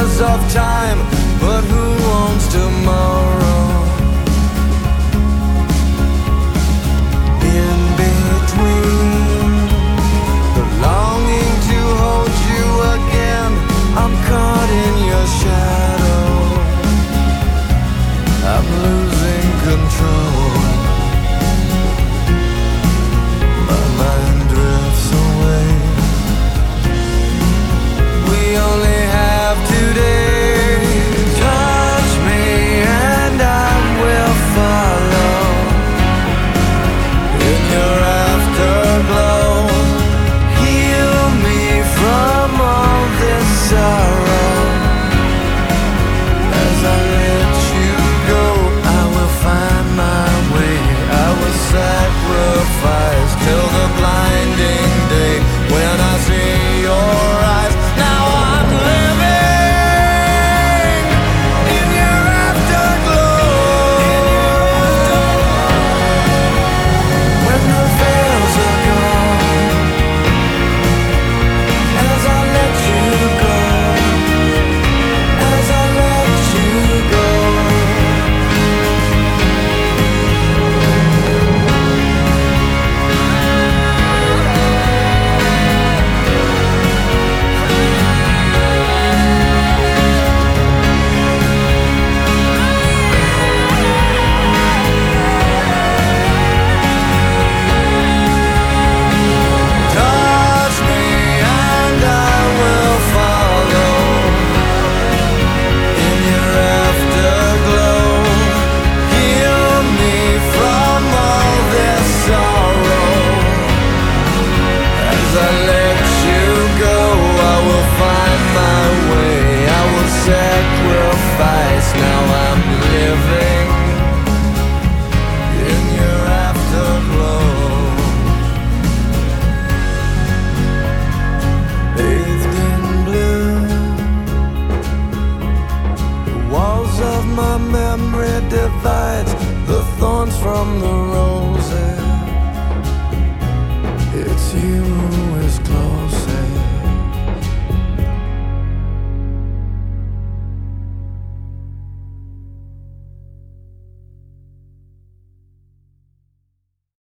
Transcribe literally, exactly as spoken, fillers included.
years of time, but who owns tomorrow? In between the longing to hold you again, I'm caught in your shadow. I'm losing control. My mind drifts away. We only have today. Touch me and I will follow in your afterglow. Heal me from all this sorrow. As I let you go, I will find my way. I will sacrifice till the blinding day when I see your eyes. Now I'm living in your afterglow. When the veils are gone, as I let you go, as I let you go. Touch me and I will follow in your afterglow. Heal me from all this sorrow. As I let you go, I will find my way. I will sacrifice. Now I'm living in your afterglow. Bathed in blue, the walls of my memory divides the thorns from the rose.